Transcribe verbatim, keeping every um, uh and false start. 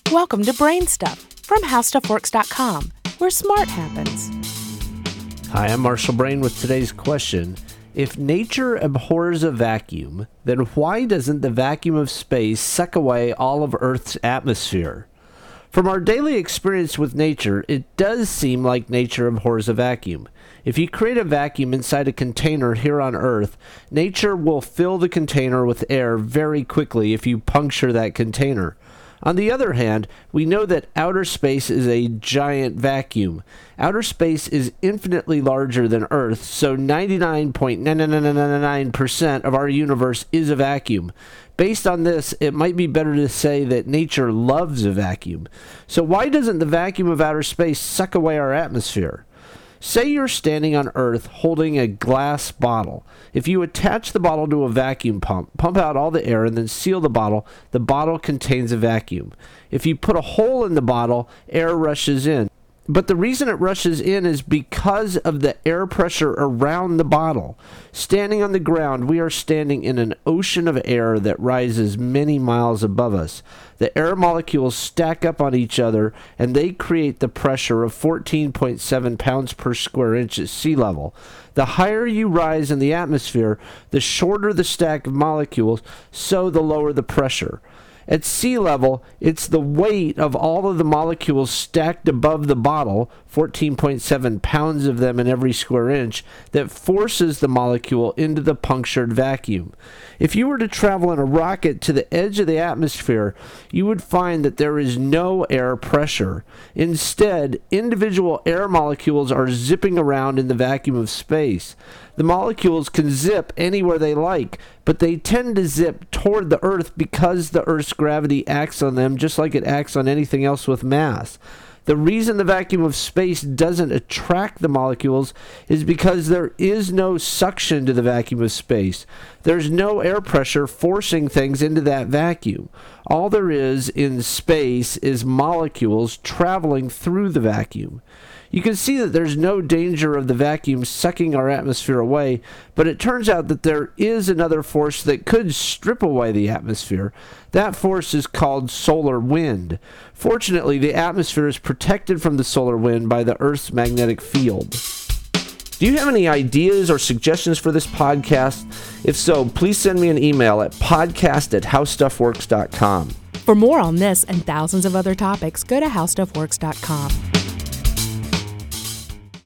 Welcome to Brain Stuff from How Stuff Works dot com, where smart happens. Hi, I'm Marshall Brain with today's question. If nature abhors a vacuum, then why doesn't the vacuum of space suck away all of Earth's atmosphere? From our daily experience with nature, it does seem like nature abhors a vacuum. If you create a vacuum inside a container here on Earth, nature will fill the container with air very quickly if you puncture that container. On the other hand, we know that outer space is a giant vacuum. Outer space is infinitely larger than Earth, so ninety-nine point nine nine nine nine nine percent of our universe is a vacuum. Based on this, it might be better to say that nature loves a vacuum. So why doesn't the vacuum of outer space suck away our atmosphere? Say you're standing on Earth holding a glass bottle. If you attach the bottle to a vacuum pump, pump out all the air, and then seal the bottle, the bottle contains a vacuum. If you put a hole in the bottle, air rushes in. But the reason it rushes in is because of the air pressure around the bottle. Standing on the ground, we are standing in an ocean of air that rises many miles above us. The air molecules stack up on each other, and they create the pressure of fourteen point seven pounds per square inch at sea level. The higher you rise in the atmosphere, the shorter the stack of molecules, so the lower the pressure. At sea level, it's the weight of all of the molecules stacked above the bottle, fourteen point seven pounds of them in every square inch, that forces the molecule into the punctured vacuum. If you were to travel in a rocket to the edge of the atmosphere, you would find that there is no air pressure. Instead, individual air molecules are zipping around in the vacuum of space. The molecules can zip anywhere they like, but they tend to zip toward the Earth because the Earth's gravity acts on them just like it acts on anything else with mass. The reason the vacuum of space doesn't attract the molecules is because there is no suction to the vacuum of space. There's no air pressure forcing things into that vacuum. All there is in space is molecules traveling through the vacuum. You can see that there's no danger of the vacuum sucking our atmosphere away, but it turns out that there is another force that could strip away the atmosphere. That force is called solar wind. Fortunately, the atmosphere is protected from the solar wind by the Earth's magnetic field. Do you have any ideas or suggestions for this podcast? If so, please send me an email at podcast at how stuff works dot com. For more on this and thousands of other topics, go to How Stuff Works dot com.